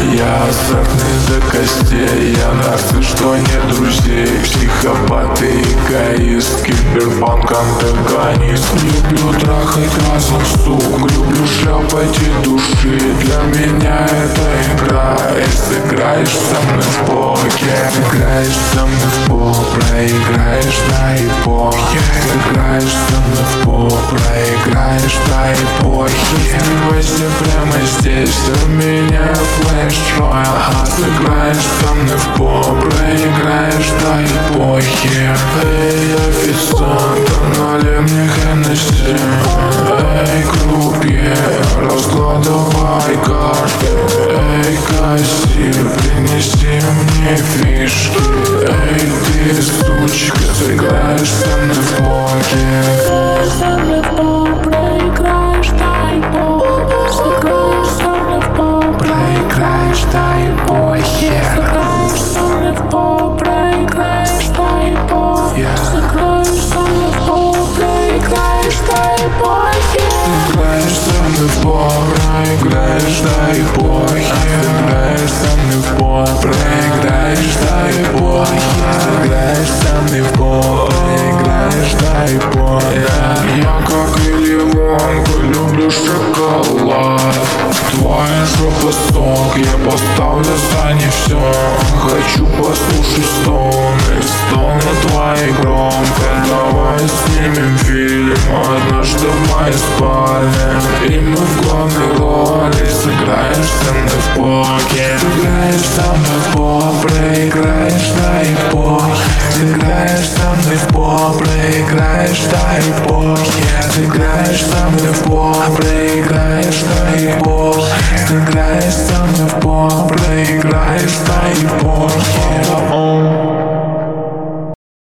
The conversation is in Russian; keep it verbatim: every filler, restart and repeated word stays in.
Я азартный до костей, я нарцисс, что нет друзей. Психопат и эгоист, киберпанк, антагонист. Люблю трахать разных сук, люблю шляпать и души. Для меня это игра, и сыграешь со мной в покер. Сыграешь со мной в пол, проиграешь на эпохе. Сыграешь со мной в пол, проиграешь на эпохе. Снимайся прямо здесь, у меня флеш роял. А сыграешь со мной в пол, проиграешь на эпохе. Эй, официант, налей мне Хеннесси. Эй, крупье, раскладывай карты. Эй, кассир, принеси мне фишки. Эй, ты, сучка, сыграешь со мной в покер. Со мной в пол, проиграешь на эпохе. Сыграешь со мной в пол, Проиграешь на эпохе. сыграешь со мной в пол, проиграешь на эпохе. Сыграешь со мной в пол, проиграешь на эпохе. Сыграешь со мной в пол, проиграешь на эпохе. Сыграешь со мной в пол, проиграешь на эпохе. Сыграешь со мной в пол, проиграешь на эпохе. Я как и лимонка, люблю шоколад. Твоя жопа сок, я поставлю за не все. Хочу послушать стоны, стоны твои громко. Давай снимем фильм однажды в моей спальне. И мы в главной роли. Сыграешь со мной в покер. Сыграешь со мной в пол, проиграешь на эпохе. Сыграешь со мной в пол, проиграешь на эпохе. Сыграешь со мной в пол, проиграешь на эпохе. Сыграешь со мной в пол, проиграешь на эпохе.